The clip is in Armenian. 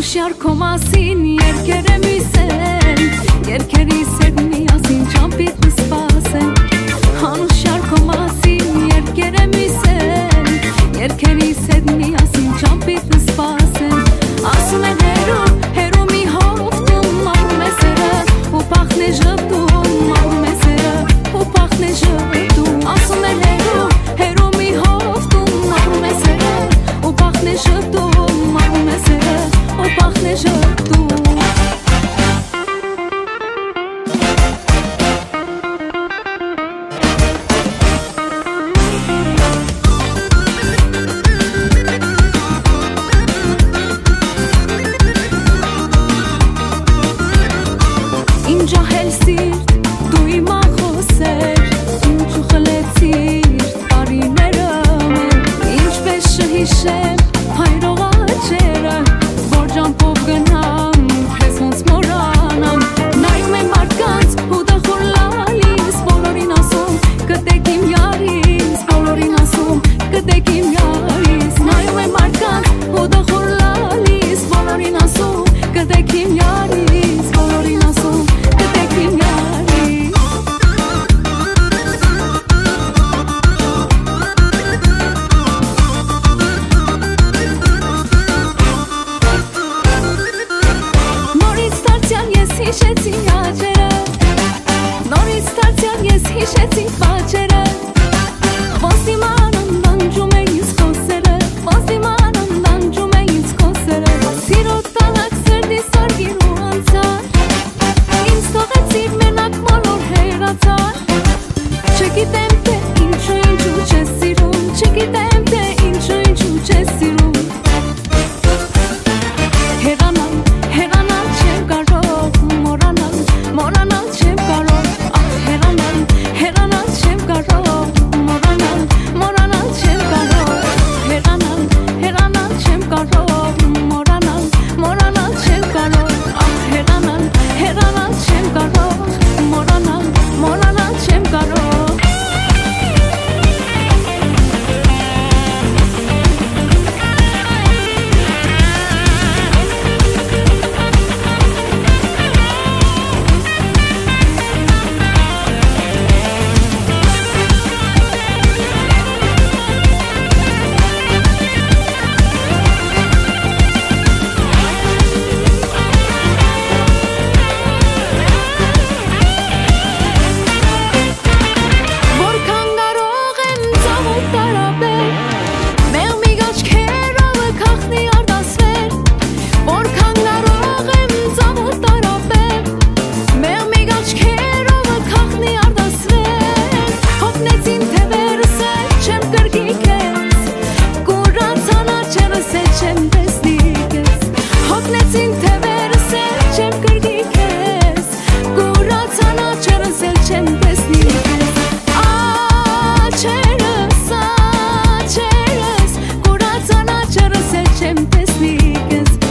Շարքո մասին երկերը մյուսեն երկերի սերնի ասին ճամպիտ սպասեն Հանու շարքո մասին երկերը մյուսեն երկերի սերնի ասին ճամպիտ սպասեն Ասում են հերու մի հովտում մաղում է սերը ու պախն է ժպտում մաղում է սերը ու պախն է ժպտում Ասում են հերու մի հովտում մաղում է սերը ու պախն է ժպտում մաղում է սերը O pachne żartu Inja helsirt du ima khoser Inju khletsirt parinerame Inchpesh hishem hayrova chera Ջամփով գնամ, քեզ ոնց մոռանամ Նայում եմ մարդկանց ու դախոր լալիս Բոլորին ասում, կտեք իմ յարիս Բոլորին ասում, կտեք իմ յարիս Նայում եմ մարդկանց ու դախոր լալիս Բոլորին ասում, կտեք իմ յարիս Բոլորին ասում, կտեք իմ յարիս Հիշեցի աջերը Նորից դարձյալ ես հիշեցի պատճերը Ոնց դիմանան լանջում է ինձ խոսերը Ոնց դիմանան լանջում է ինձ խոսերը Սիրո տալակ սրդի սարգիր ու անցար Ինձ թողեցիր մենակ մոլոր հերացար Չգիտեմ թե ինչու չես սիրում Չգիտեմ թե ինչու չես սիրում Հերանալ չեմ կարող Մորանալ չեմ կարող Հերանալ չեմ կարող Մորանալ չեմ կարող Հերանալ չեմ կարող Մորանալ չեմ կարող Հերանալ չեմ կարող Մորանալ չեմ կարող Չեմ տեսնի քեզ